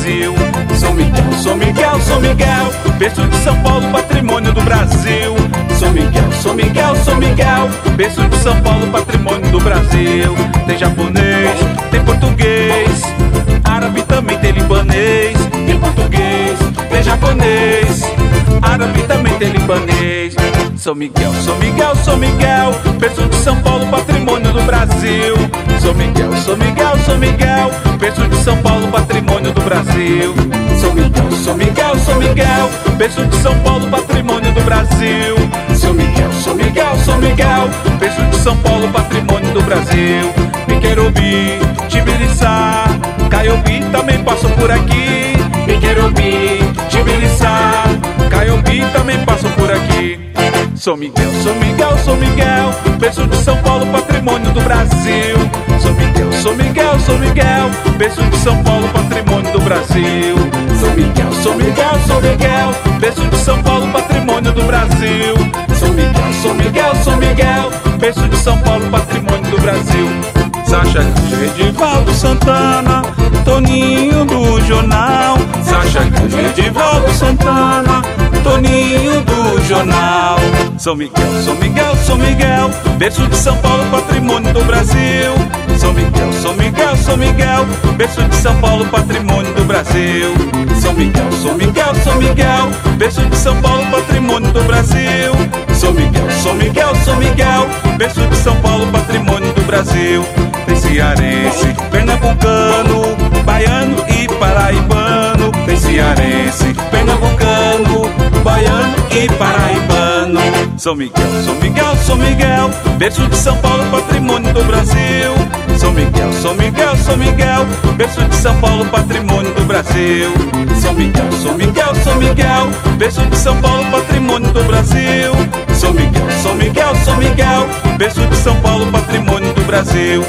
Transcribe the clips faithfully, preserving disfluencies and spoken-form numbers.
Brasil. São Miguel, São Miguel, São Miguel, berço de São Paulo, patrimônio do Brasil. São Miguel, São Miguel, São Miguel, berço de São Paulo, patrimônio do Brasil. Tem japonês, tem português, árabe também tem libanês. Tem português, tem japonês, árabe também tem libanês. São Miguel, São Miguel, São Miguel, berço de São Paulo, patrimônio do Brasil. São Miguel, São Miguel, São Miguel, berço de São Paulo, patrimônio do Brasil. São Miguel, São Miguel, São Miguel, berço de São Paulo, patrimônio do Brasil. São Miguel, São Miguel, São Miguel, berço de São Paulo, patrimônio do Brasil. Piquerubi, Tibiriçá, Caiobi também passou por aqui. Piquerubi, Tibiriçá, Caiobi também passou por aqui. São Miguel, São Miguel, São Miguel, berço de São Paulo, patrimônio do Brasil. São Miguel, São Miguel, São Miguel, berço de São Paulo, patrimônio do Brasil. São Miguel, São Miguel, São Miguel, berço de São Paulo, patrimônio do Brasil. São Miguel, São Miguel, São Miguel, berço de São Paulo, patrimônio do Brasil. Sacha Grande, Edivaldo Santana, Toninho do Jornal. Sacha Grande, Edivaldo Santana, Toninho do Jornal. São Miguel, São Miguel, São Miguel, berço de São Paulo, patrimônio do Brasil. São Miguel, São Miguel, São Miguel, berço de São Paulo, patrimônio do Brasil. São Miguel, São Miguel, São Miguel, berço de São Paulo, patrimônio do Brasil. São Miguel, São Miguel, São Miguel, berço de São Paulo, patrimônio do Brasil. Tem cearense, pernambucano, baiano e paraibano. Tem cearense, pernambucano, baiano e paraibano. São Miguel, São Miguel, São Miguel, berço de São Paulo, patrimônio do Brasil. São Miguel, São Miguel, São Miguel, berço de São Paulo, patrimônio do Brasil. São Miguel, São Miguel, São Miguel, berço de São Paulo, patrimônio do Brasil. São Miguel, São Miguel, São Miguel, berço de São Paulo, patrimônio do Brasil.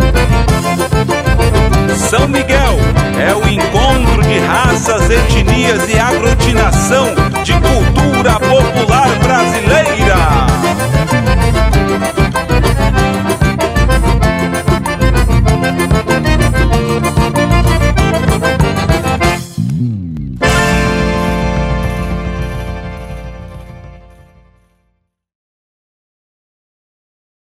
São Miguel é o encontro de raças, etnias e aglutinação de cultura popular